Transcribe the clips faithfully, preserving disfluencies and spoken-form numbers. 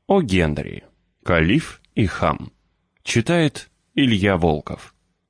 О Генри. Калиф и хам. Читает Илья Волков.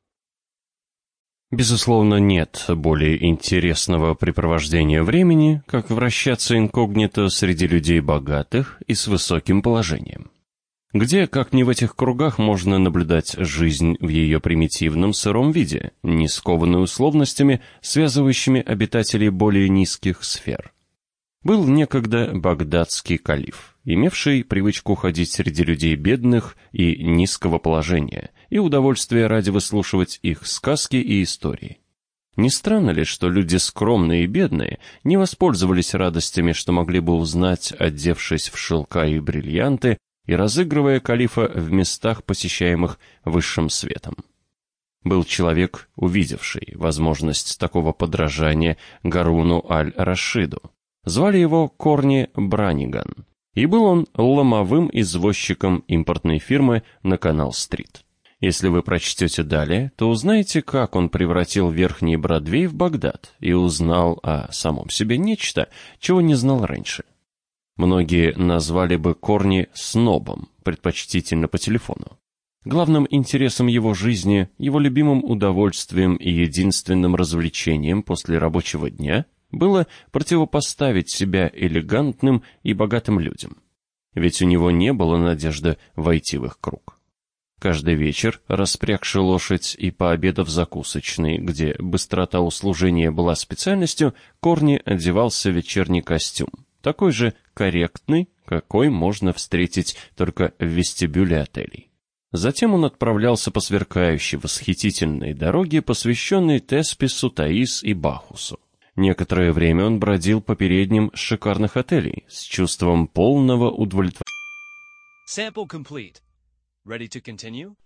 Безусловно, нет более интересного препровождения времени, как вращаться инкогнито среди людей богатых и с высоким положением. Где, как не в этих кругах, можно наблюдать жизнь в ее примитивном сыром виде, не скованную условностями, связывающими обитателей более низких сфер. Был некогда багдадский калиф, имевший привычку ходить среди людей бедных и низкого положения, и удовольствие ради выслушивать их сказки и истории. Не странно ли, что люди скромные и бедные не воспользовались радостями, что могли бы узнать, одевшись в шелка и бриллианты, и разыгрывая калифа в местах, посещаемых высшим светом? Был человек, увидевший возможность такого подражания Гаруну аль-Рашиду. Звали его Корни Браниган, и был он ломовым извозчиком импортной фирмы на Канал-стрит. Если вы прочтете далее, то узнаете, как он превратил Верхний Бродвей в Багдад и узнал о самом себе нечто, чего не знал раньше. Многие назвали бы Корни снобом, предпочтительно по телефону. Главным интересом его жизни, его любимым удовольствием и единственным развлечением после рабочего дня было противопоставить себя элегантным и богатым людям. Ведь у него не было надежды войти в их круг. Каждый вечер, распрягши лошадь и пообедав в закусочной, где быстрота услужения была специальностью, Корни одевался в вечерний костюм, такой же корректный, какой можно встретить только в вестибюле отелей. Затем он отправлялся по сверкающей восхитительной дороге, посвященной Теспису, Таис и Бахусу. Некоторое время он бродил по передним шикарных отелей с чувством полного удовлетворения. Sample complete. Ready to continue?